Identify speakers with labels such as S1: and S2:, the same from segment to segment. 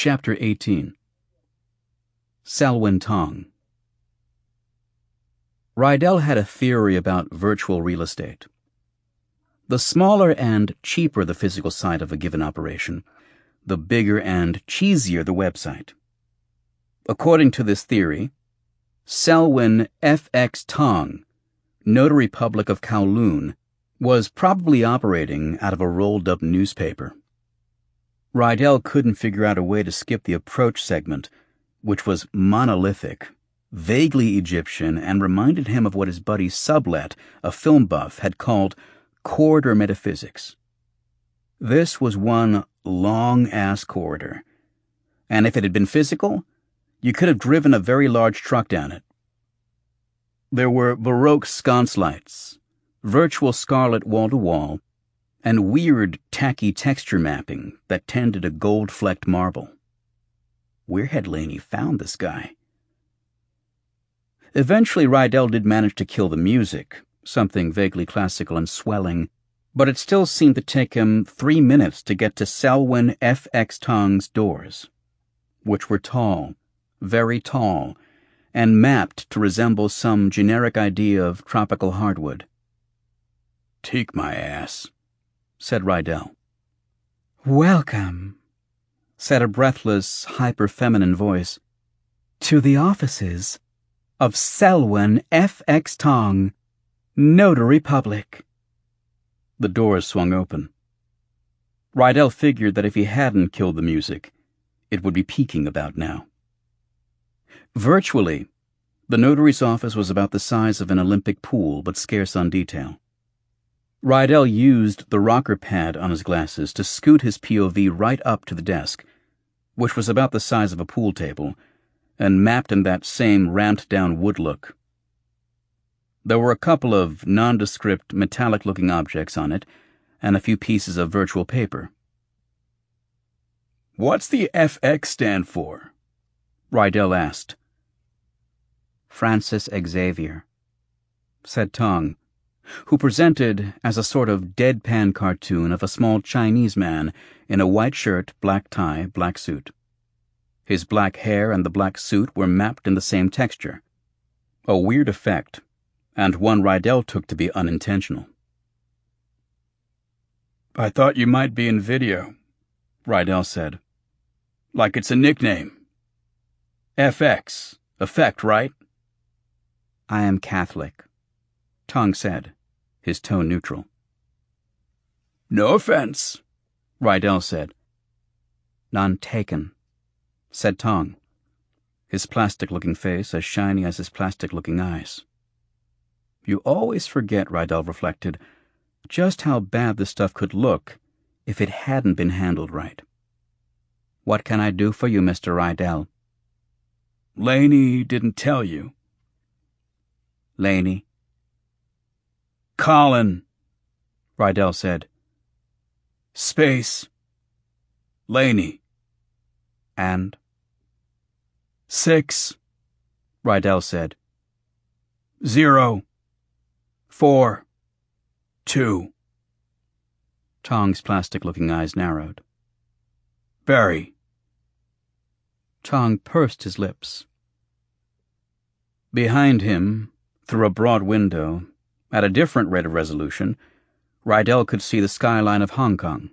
S1: Chapter 18. Selwyn Tong. Rydell had a theory about virtual real estate. The smaller and cheaper the physical site of a given operation, the bigger and cheesier the website. According to this theory, Selwyn F.X. Tong, Notary Public of Kowloon, was probably operating out of a rolled-up newspaper. Rydell couldn't figure out a way to skip the approach segment, which was monolithic, vaguely Egyptian, and reminded him of what his buddy Sublet, a film buff, had called corridor metaphysics. This was one long-ass corridor, and if it had been physical, you could have driven a very large truck down it. There were Baroque sconce lights, virtual scarlet wall-to-wall, and weird, tacky texture mapping that tended to gold-flecked marble. Where had Laney found this guy? Eventually, Rydell did manage to kill the music, something vaguely classical and swelling, but it still seemed to take him 3 minutes to get to Selwyn F.X. Tong's doors, which were tall, very tall, and mapped to resemble some generic idea of tropical hardwood. "Take my ass," said Rydell.
S2: "Welcome," said a breathless, hyper-feminine voice, "to the offices of Selwyn F.X. Tong, Notary Public."
S1: The doors swung open. Rydell figured that if he hadn't killed the music, it would be peaking about now. Virtually, the notary's office was about the size of an Olympic pool, but scarce on detail. Rydell used the rocker pad on his glasses to scoot his POV right up to the desk, which was about the size of a pool table, and mapped in that same ramped-down wood look. There were a couple of nondescript, metallic-looking objects on it, and a few pieces of virtual paper. "What's the FX stand for?" Rydell asked.
S2: "Francis Xavier," said Tong, who presented as a sort of deadpan cartoon of a small Chinese man in a white shirt, black tie, black suit. His black hair and the black suit were mapped in the same texture. A weird effect, and one Rydell took to be unintentional.
S1: "I thought you might be in video," Rydell said. "Like it's a nickname. FX, effect, right?"
S2: "I am Catholic," Tong said, his tone neutral.
S1: "No offense," Rydell said.
S2: "None taken," said Tong, his plastic-looking face as shiny as his plastic-looking eyes. You always forget, Rydell reflected, just how bad this stuff could look if it hadn't been handled right. "What can I do for you, Mr. Rydell?"
S1: "Laney didn't tell you."
S2: "Laney?"
S1: "Colin," Rydell said. "Space. Laney."
S2: "And?"
S1: "6," Rydell said. 0, 4, 2.
S2: Tong's plastic-looking eyes narrowed.
S1: "Barry."
S2: Tong pursed his lips.
S1: Behind him, through a broad window, at a different rate of resolution, Rydell could see the skyline of Hong Kong.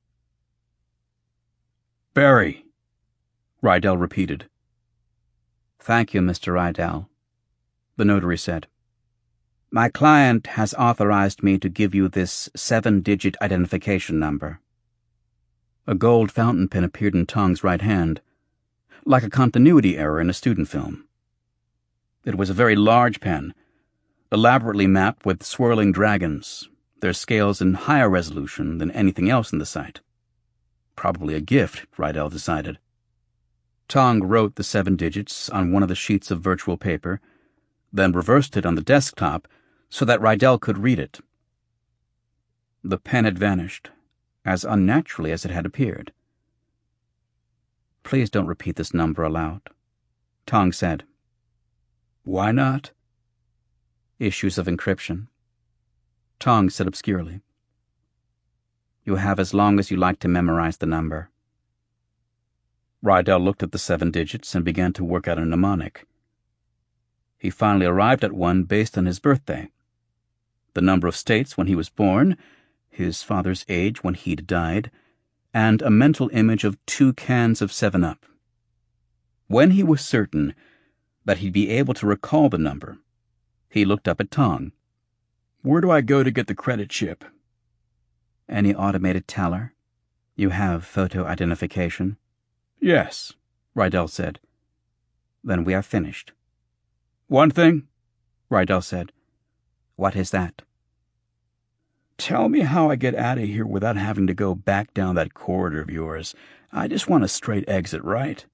S1: "Barry," Rydell repeated.
S2: "Thank you, Mr. Rydell," the notary said. "My client has authorized me to give you this 7-digit identification number."
S1: A gold fountain pen appeared in Tong's right hand, like a continuity error in a student film. It was a very large pen, elaborately mapped with swirling dragons, their scales in higher resolution than anything else in the site. Probably a gift, Rydell decided. Tong wrote the 7 digits on one of the sheets of virtual paper, then reversed it on the desktop so that Rydell could read it. The pen had vanished, as unnaturally as it had appeared.
S2: "Please don't repeat this number aloud," Tong said.
S1: "Why not?"
S2: "Issues of encryption," Tong said obscurely. "You have as long as you like to memorize the number."
S1: Rydell looked at the 7 digits and began to work out a mnemonic. He finally arrived at one based on his birthday, the number of states when he was born, his father's age when he'd died, and a mental image of 2 cans of 7-Up. When he was certain that he'd be able to recall the number, he looked up at Tong. "Where do I go to get the credit chip?"
S2: "Any automated teller? You have photo identification?"
S1: "Yes," Rydell said.
S2: "Then we are finished."
S1: "One thing," Rydell said.
S2: "What is that?"
S1: "Tell me how I get out of here without having to go back down that corridor of yours. I just want a straight exit, right?"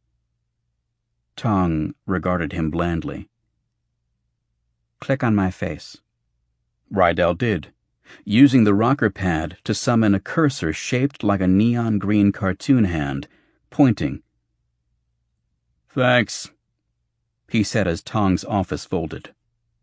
S2: Tong regarded him blandly. "Click on my face."
S1: Rydell did, using the rocker pad to summon a cursor shaped like a neon green cartoon hand, pointing. "Thanks," he said as Tong's office folded.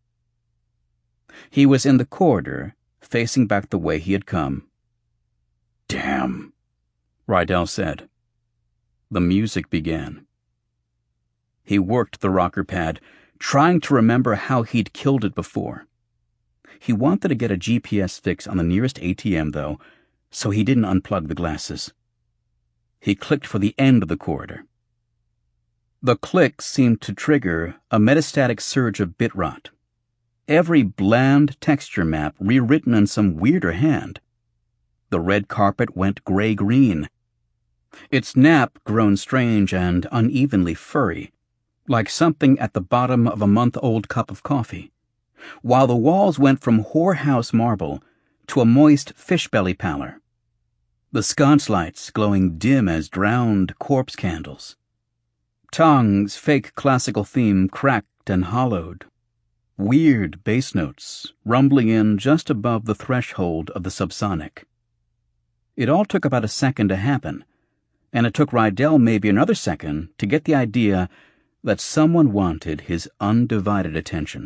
S1: He was in the corridor, facing back the way he had come. "Damn," Rydell said. The music began. He worked the rocker pad, trying to remember how he'd killed it before. He wanted to get a GPS fix on the nearest ATM, though, so he didn't unplug the glasses. He clicked for the end of the corridor. The click seemed to trigger a metastatic surge of bit rot. Every bland texture map rewritten in some weirder hand. The red carpet went gray-green. Its nap grown strange and unevenly furry, like something at the bottom of a month-old cup of coffee, while the walls went from whorehouse marble to a moist fish-belly pallor. The sconce lights glowing dim as drowned corpse candles. Tong's fake classical theme cracked and hollowed. Weird bass notes rumbling in just above the threshold of the subsonic. It all took about a second to happen, and it took Rydell maybe another second to get the idea that someone wanted his undivided attention.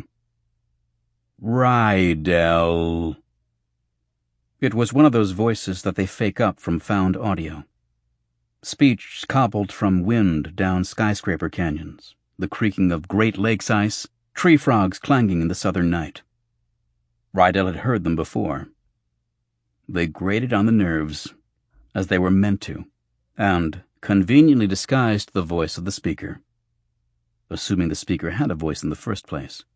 S1: "Rydell." It was one of those voices that they fake up from found audio. Speech cobbled from wind down skyscraper canyons, the creaking of Great Lakes ice, tree frogs clanging in the southern night. Rydell had heard them before. They grated on the nerves, as they were meant to, and conveniently disguised the voice of the speaker, assuming the speaker had a voice in the first place.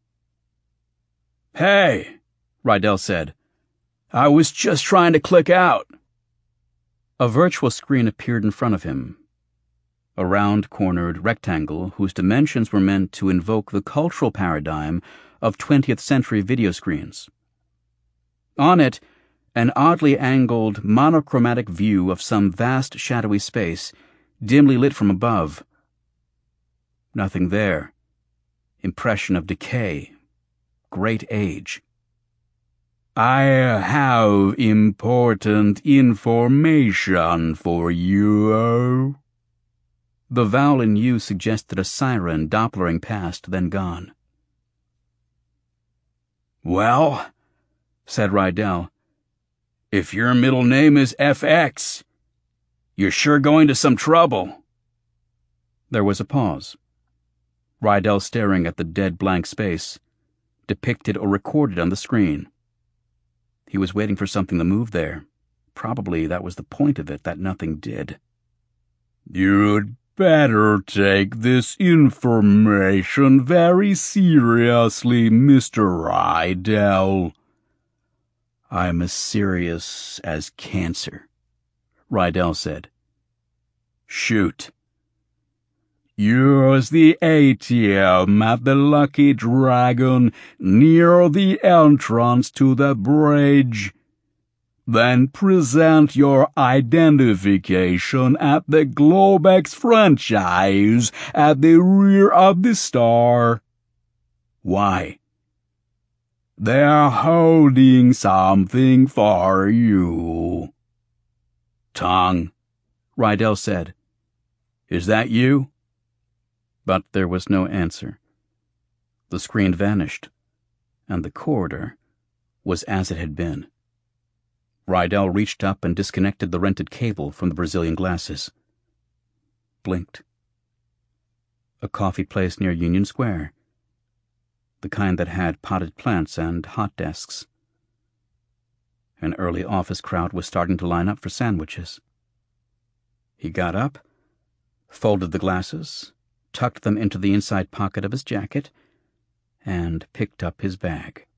S1: "Hey," Rydell said. "I was just trying to click out." A virtual screen appeared in front of him, a round-cornered rectangle whose dimensions were meant to invoke the cultural paradigm of 20th century video screens. On it, an oddly angled, monochromatic view of some vast shadowy space, dimly lit from above. Nothing there. Impression of decay. Great age. "I have important information for you." The vowel in U suggested a siren Dopplering past, then gone. "Well," said Rydell, "if your middle name is FX, you're sure going to some trouble." There was a pause. Rydell staring at the dead blank space, depicted or recorded on the screen. He was waiting for something to move there. Probably that was the point of it, that nothing did. "You'd better take this information very seriously, Mr. Rydell." "I'm as serious as cancer," Rydell said. "Shoot." "Use the ATM at the Lucky Dragon near the entrance to the bridge. Then present your identification at the Globex franchise at the rear of the store." "Why?" "They're holding something for you." "Tong," Rydell said. "Is that you?" But there was no answer. The screen vanished, and the corridor was as it had been. Rydell reached up and disconnected the rented cable from the Brazilian glasses. blinked. A coffee place near Union Square, the kind that had potted plants and hot desks. An early office crowd was starting to line up for sandwiches. He got up, folded the glasses, tucked them into the inside pocket of his jacket, and picked up his bag.